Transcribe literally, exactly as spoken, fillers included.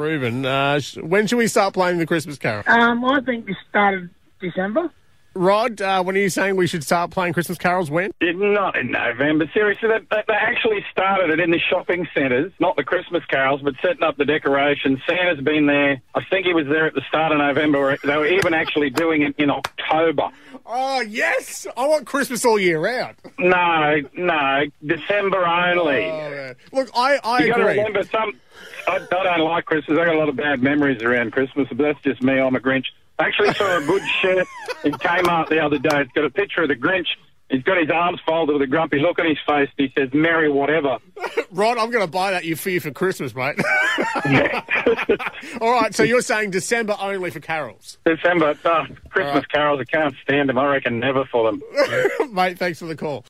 Reuben. Uh, sh- when should we start playing the Christmas carol? Um, I think this started December. Rod, uh, when are you saying we should start playing Christmas carols when? Not in November. Seriously, they, they they actually started it in the shopping centres, not the Christmas carols, but setting up the decorations. Santa's been there. I think he was there at the start of November. They were even actually doing it in October. Oh, yes! I want Christmas all year round. No, no, December only. Oh, man. Look, I, I you got to agree. remember, some. I, I don't like Christmas. I got a lot of bad memories around Christmas, but that's just me. I'm a Grinch. I actually saw a good shirt in Kmart the other day. It's got a picture of the Grinch. He's got his arms folded with a grumpy look on his face. And he says, "Merry whatever." Rod, I'm going to buy that you for you for Christmas, mate. All right, so you're saying December only for carols? December. Oh, Christmas right. carols, I can't stand them. I reckon never for them. Mate, thanks for the call.